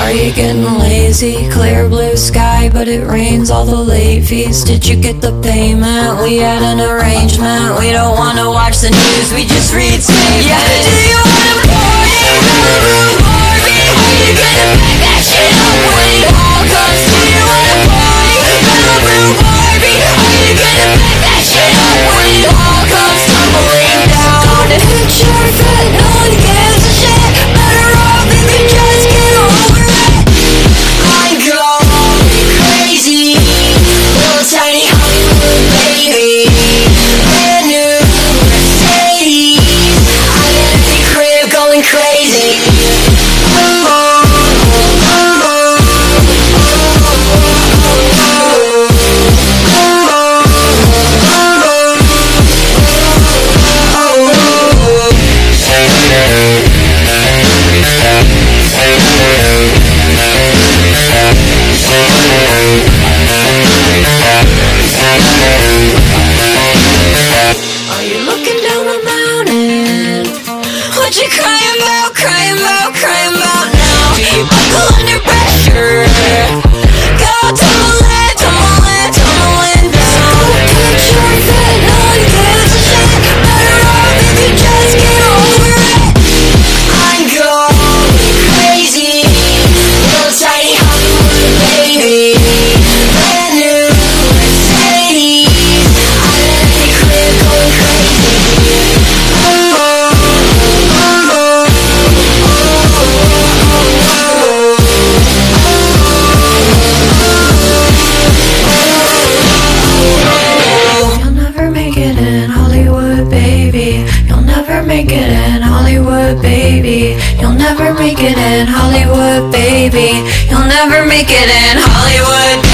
Are you getting lazy? Clear blue sky, but it rains all the late fees. Did you get the payment? We had an arrangement. We don't wanna watch the news, we just read statements. Yeah, do you wanna party? Malibu Barbie? Are you gonna back that shit up when it all comes? Do you wanna party? Malibu Barbie? Are you gonna back that shit up when it all comes tumbling down? Don't hit your foot, no one gives a shit. Better off if you just get over it. I'm going crazy, little tiny Hollywood baby. Brand new Mercedes, I'm in a big crib going crazy. Are you looking down the mountain? What you crying about, crying about, crying about now? Do you buckle under pressure? Go tumbling, tumbling, tumbling down. Don't put your foot, no one gives a shit. Better off if you just get over it. I'm going crazy, little tiny Hollywood baby. Brand new Mercedes, I'm in a big crib going crazy. You'll never make it in Hollywood, baby. You'll never make it in Hollywood, baby. You'll never make it in Hollywood, baby. You'll never make it in Hollywood,